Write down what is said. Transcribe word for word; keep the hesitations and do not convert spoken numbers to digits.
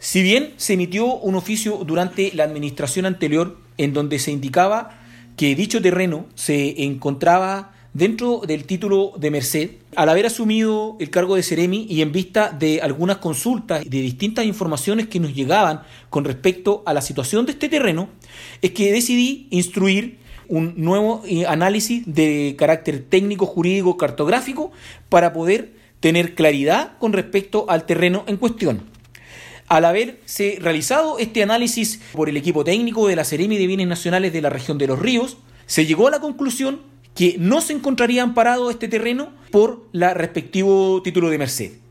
Si bien se emitió un oficio durante la administración anterior en donde se indicaba que dicho terreno se encontraba dentro del título de merced, al haber asumido el cargo de Seremi y en vista de algunas consultas y de distintas informaciones que nos llegaban con respecto a la situación de este terreno, es que decidí instruir un nuevo análisis de carácter técnico, jurídico, cartográfico para poder tener claridad con respecto al terreno en cuestión. Al haberse realizado este análisis por el equipo técnico de la Seremi de Bienes Nacionales de la región de Los Ríos, se llegó a la conclusión que no se encontraría amparado este terreno por el respectivo título de merced.